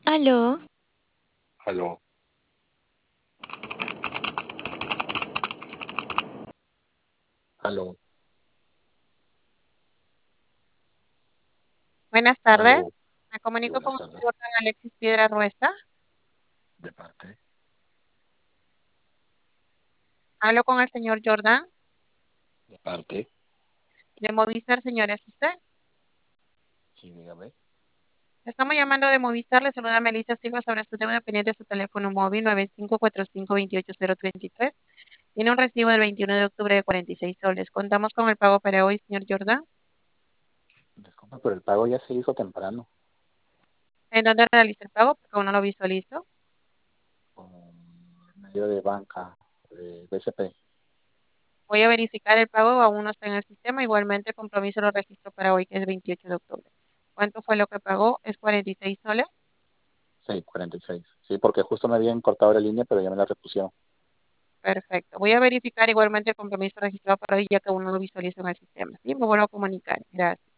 Aló, Aló, aló, Buenas tardes. aló. Me Sí, comunico con buenas el tardes. señor Alexis Piedra Ruesta. De parte. Hablo con el señor Jordan De parte. de Movistar, señores. ¿Usted? Sí, dígame. Le estamos llamando de Movistar. Le saluda Melissa Silva sobre su deuda pendiente de su teléfono móvil 9545-28033. Tiene un recibo del 21 de octubre de 46 soles. Contamos con el pago para hoy, señor Jordan. Disculpa, pero el pago ya se hizo temprano. ¿En dónde realiza el pago? Porque aún no lo visualizo. Con el medio de banca de BCP. Voy a verificar el pago. Aún no está en el sistema. Igualmente, el compromiso lo registro para hoy, que es 28 de octubre. ¿Cuánto fue lo que pagó? Es 46 soles. Sí, 46. Sí, porque justo me habían cortado la línea, pero ya me la repusieron. Perfecto. Voy a verificar igualmente el compromiso registrado para hoy, ya que aún no lo visualizo en el sistema. Sí, me vuelvo a comunicar. Gracias.